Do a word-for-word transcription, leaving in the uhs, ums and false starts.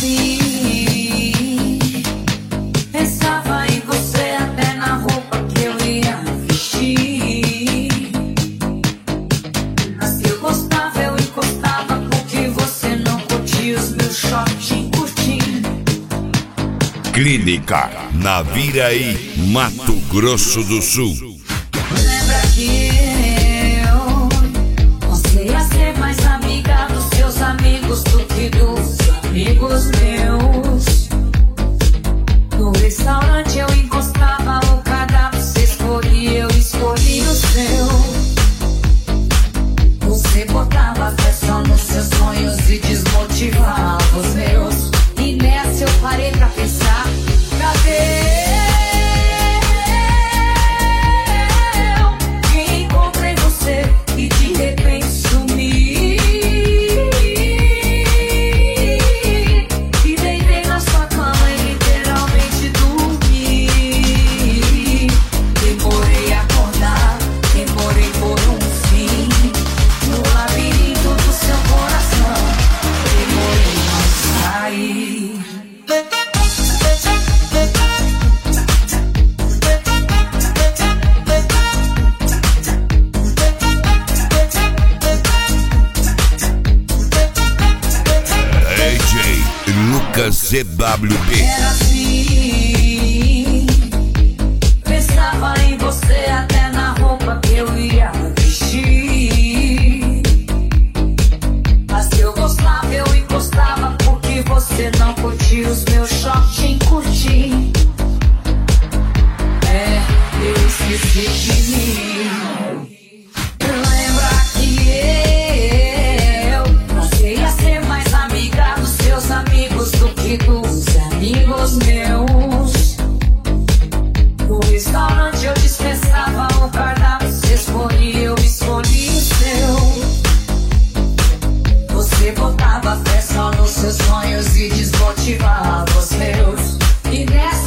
assim. Pensava em você até na roupa que eu ia vestir. Mas que eu gostava, eu encostava porque você não curtia os meus shortinhos curtinhos. Clínica Naviraí, Mato Grosso do Sul. Lembra que eu você ia ser mais amiga dos seus amigos do que dos amigos meus. No restaurante eu encostava o cardápio, você escolhia, eu escolhi o seu. Você botava fé só nos seus sonhos e desmotivava os meus. E nessa eu parei pra pensar, cadê? E de repente sumi e deitei na sua cama e literalmente dormi. Demorei a acordar, demorei por um fim no labirinto do seu coração. Demorei a sair. C W B. Era assim. Pensava em você até na roupa que eu ia vestir. Mas que eu gostava, eu encostava porque você não curtia os meus shortinhos curtinhos. É, eu esqueci de mim. Lembra que eu você ia ser mais amiga dos seus amigos do que dos amigos meus. No restaurante eu dispensava o cardápio, você escolhia, eu escolhi o seu. Você botava fé só nos seus sonhos e desmotivava os meus. E nessa